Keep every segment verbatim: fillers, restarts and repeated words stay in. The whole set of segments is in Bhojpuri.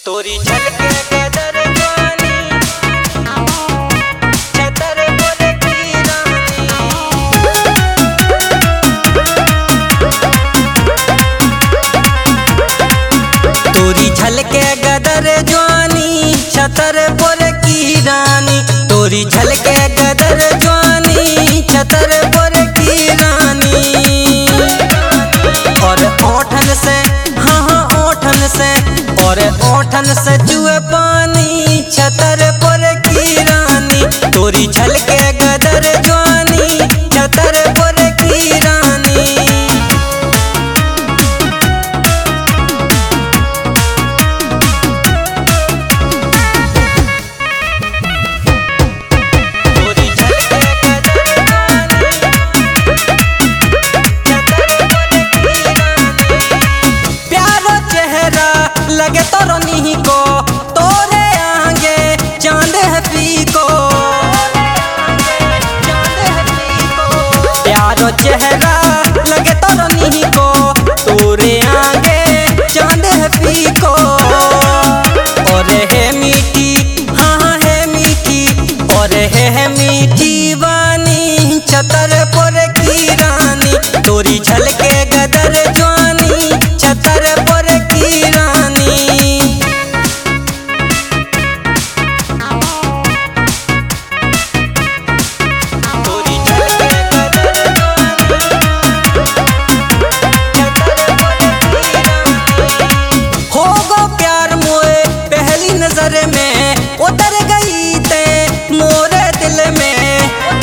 तोरी झलके गदर जवानी छतर बोले की रानी। तोरी झलके गदर जवानी छतर बोले की रानी। तोरी झलके गदर जवानी छतर बोले की रानी। और ओठन से हाँ हाँ ओठन से और ओठन से चुए पानी छतर पर की रानी। तोरी झलके गदर जवानी छतर पर की रानी। तोरी झलके गदर जवानी छतर पर की रानी। प्यारा चेहरा लगे तोरो नी को तोरे आगे चांद है फीको। प्यारो चेहरा लगे तोरो नी को तोरे आगे चांद है फीको। और है मीठी हाँ हाँ है मीठी और है मीठी वानी छतर पर की रानी। तोरी झलके गदर जवानी छतर पर की रानी। तोरी झलके गदर जवानी छतर पर की रानी। हो गो प्यार मोए पहली नजर में उतर गई ते मोरे दिल में।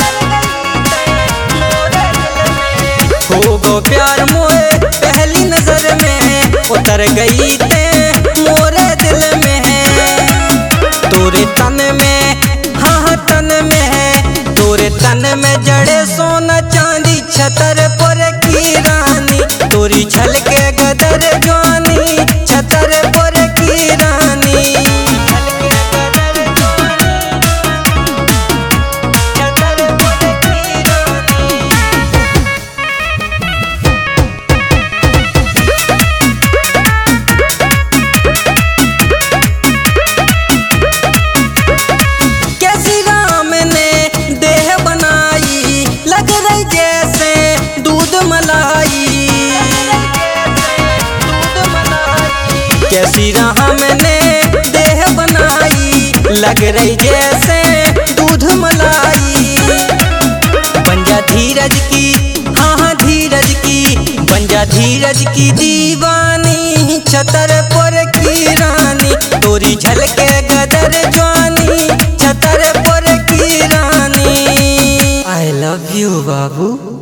हो गो प्यार मोए पहली नजर में उतर गई ते मोरे दिल में। तोरे तन में हाँ हाँ तन में है तोरे तन में जड़े सोना चांदी छतर पर की रानी। तोरी झलके गदर जवानी छतर पर की रानी। झलके गदर जवानी छतर पर की रानी। कैसी राम ने देह बनाई लग रही जैसे दूध मलाई। कैसी राम ने देह बनाई लग रही जैसे दूध मलाई। बंजा धीरज की हाँ हाँ धीरज की बंजा धीरज की दीवानी छतर पर की रानी। तोरी झलके गदर जवानी छतर पर की रानी। आई लव यू बाबू।